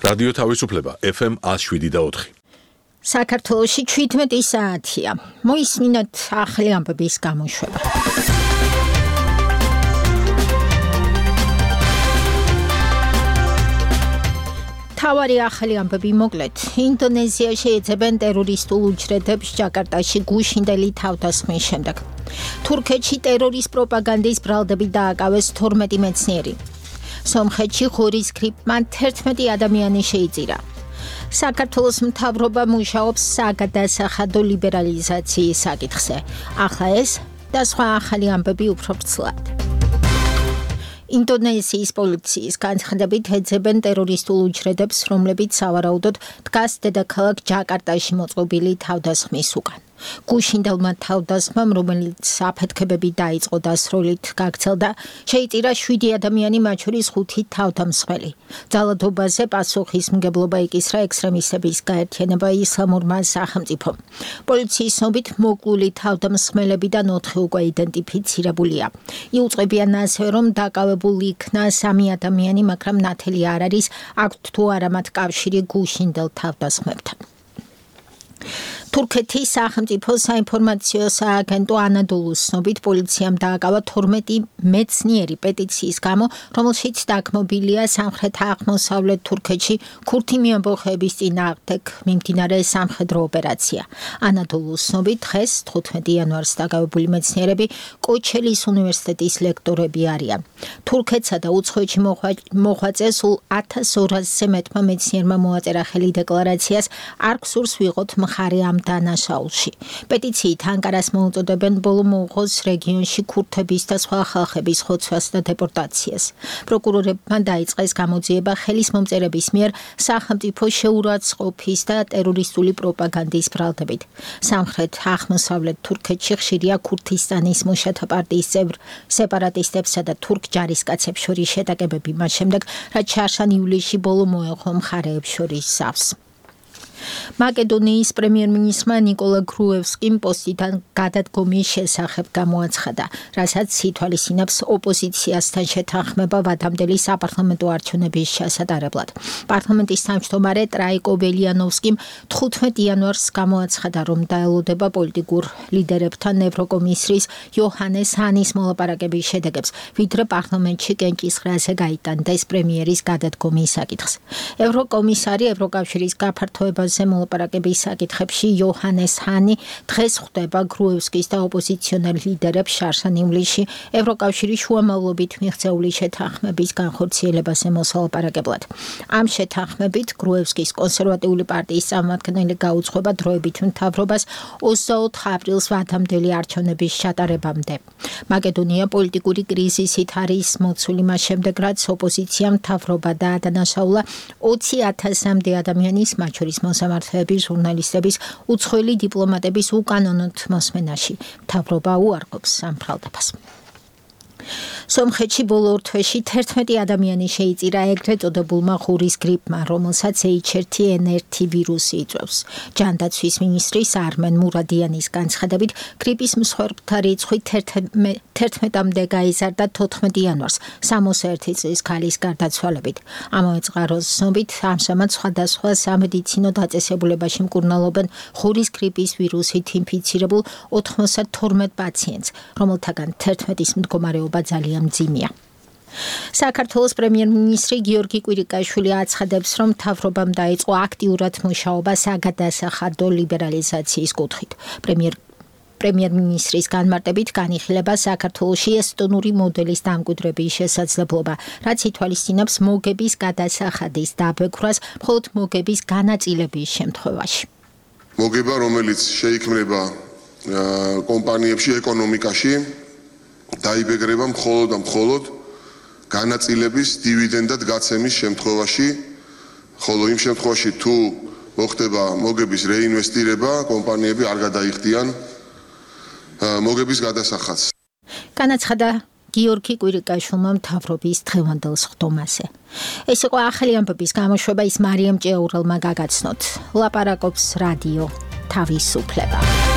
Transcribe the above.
რადიო თავისუფლება FM 107.4. საქართველოში 17 საათია. მოისმინოთ ახალი ამბების გამოშვება. თავარი ახალი ამბები მოკლედ. ინდონეზიაში ეძებენ ტერორისტულ უჯრედებს ჯაკარტაში გუშინდელი თავდასხმის შემდეგ. თურქეთში ტერორის პროპაგანდის ბრალდები დააკავეს 12 მეცნიერი. სომხეთში ღორის გრიპმა 11 ადამიანი შეიწირა. საქართველოს მთავრობა მუშაობს საგადასახადო ლიბერალიზაციის საკითხზე. ახლა ეს და სხვა ახალი ამბები უფრო ვრცლად. ინდონეზიის პოლიციის განცხადებით ეძებენ ტერორისტულ უჯრედებს, რომლებიც სავარაუდოდ დგას დედაქალაქ ჯაკარტაში მოწყობილი თავდასხმის უკან. გუშინდელმა თავდასხმამ, რომელიც აფეთქებები დაიწყო დასროლით გაქცელდა, შეიწირა 7 ადამიანი, მათ შორის 5 თავდამსხმელი. ძალადობაზე პასუხისმგებლობა იკისრა ექსტრემისტების გაერთიანება ისლამურმა სახელმწიფომ. პოლიციის ცნობით მოკლული თავდამსხმელებიდან 4 უკვე იდენტიფიცირებულია. იუწყებიან ასევე, რომ დაკავებულ იქნა 3 ადამიანი, მაგრამ ნათელი არ არის, აქვთ თუ არა მათ კავშირი გუშინდელ თავდასხმებთან. თურქეთის სახელმწიფო საინფორმაციო სააგენტო ანადოლუს ცნობით პოლიციამ დააკავა 12 მეცნიერი პეტიციის გამო, რომელშიც დაგმობილია სამხრეთ-აღმოსავლეთ თურქეთში ქურთი მეამბოხეების წინააღმდეგ მიმდინარე სამხედრო ოპერაცია. ანადოლუს ცნობით დღეს 15 იანვარს დაკავებული მეცნიერები კოჩელის უნივერსიტეტის ლექტორები არიან. თურქეთსა და უცხოეთში მოღვაწე სულ 1200-ზე მეტმა მეცნიერმა მოაწერა ხელი დეკლარაციას, არ გსურს ვიღოთ მხარე ამ დანაშაულში. პეტიციით ანკარას მოუწოდებენ ბოლო მოუღოს რეგიონში ქურთების და სხვა ხალხების ხოცვას და დეპორტაციას. პროკურორებმა დაიწყეს გამოძიება ხელის მომწერების მიერ სახელმწიფო შეურაცხყოფის და ტერორისტული პროპაგანდის ბრალდებით. სამხრეთ-აღმოსავლეთ თურქეთში ხშირია ქურთისტანის მუშათა პარტიის წევრ სეპარატისტებსა და თურქ ჯარისკაცებს შორის შეტაკებები მას შემდეგ, რაც შარშან ივლისში ბოლო მოეღო მხარეებს შორის სავს. მაკედონიის პრემიერ-მინისტრმა ნიკოლა გრუევსკიმ პოსტიდან გადადგომის შესახებ გამოაცხადა, რასაც ითვალისწინებს ოპოზიციასთან შეთანხმება ვადამდელი საპარლამენტო არჩევნების ჩასატარებლად. პარლამენტის თავმჯდომარე ტრაიკო ველიანოვსკიმ 15 იანვარს გამოაცხადა, რომ დაელოდება პოლიტიკურ ლიდერებთან ევროკომისრის იოჰანეს ჰანის მოლაპარაკების შედეგებს, ვიდრე პარლამენტში კენჭისყრაზე გაიტანდეს პრემიერის გადადგომის საკითხს. ევროკომისარი ევროკავშირის გაფართოებას მოლაპარაკების საკითხებში იოჰანეს ჰანი დღეს ხვდება გრუევსკის და ოპოზიციონერ ლიდერებს შარშან ივლისში ევროკავშირის შუამავლობით მიღწეული შეთანხმების განხორციელებაზე მოსალაპარაკებლად. ამ შეთანხმებით გრუევსკის კონსერვატიული პარტიის წარმომადგენელი გაუძღვება დროებით მთავრობას 24 აპრილს ვადამდელი არჩევნების ჩატარებამდე. მაკედონია პოლიტიკური კრიზისით არის მოცული მას შემდეგ, რაც ოპოზიციამ მთავრობა დაადანაშაულა 20,000-მდე ადამიანის, მათ შორის მოსამართლეების, ჟურნალისტების, უცხოელი დიპლომატების უკანონოდ მოსმენაში. მთავრობა უარყოფს ამ ბრალდებას. სომხეთში ბოლო ორ თვეში 11 ადამიანი შეიწირა ეგრეთ წოდებულმა ღურის გრიპმა, რომელსაც H1N1 ვირუსი იწვევს. ჯანდაცვის მინისტრის არმენ მურადიანის განცხადებით, გრიპის მსხვერპლთა რიცხვი 11-მდე გაიზარდა 14 იანვარს 61 წლის ქალის გარდაცვალებით. ამავე წყაროს ცნობით, ამჟამად სხვადასხვა სამედიცინო დაწესებულებაში მკურნალობენ ღურის გრიპის ვირუსით ინფიცირებულ 92 პაციენტს, რომელთაგან 11-ის მდგომარეობა ძალიან მძიმეა. საქართველოს პრემიერ-მინისტრი გიორგი კვირიკაშვილი აცხადებს, რომ მთავრობამ დაიწყო აქტიურად მუშაობა საგადასახადო ლიბერალიზაციის კუთხით. პრემიერ-მინისტრის განმარტებით განიხილება საქართველოში ესტონური მოდელის დამკვიდრების შესაძლებლობა, რაც ითვალისწინებს მოგების გადასახადის დაბექვრას მხოლოდ მოგების განაწილების შემთხვევაში. მოგება, რომელიც შეიქმნება კომპანიებში, ეკონომიკაში, დაიბეგრება მხოლოდ და მხოლოდ განაწილების დივიდენდად გაცემის შემთხვევაში, ხოლო იმ შემთხვევაში თუ მოხდება მოგების რეინვესტირება, კომპანიები არ გადაიხდიან მოგების გადასახადს. განაცხადა გიორგი კვირიკაშვილმა მთავრობის დღევანდელ სხდომაზე. ეს იყო ახალი ამბების გამოშვება, ის მარიამ ჭეურელმა გაგაცნოთ. ლაპარაკობს რადიო თავისუფლება.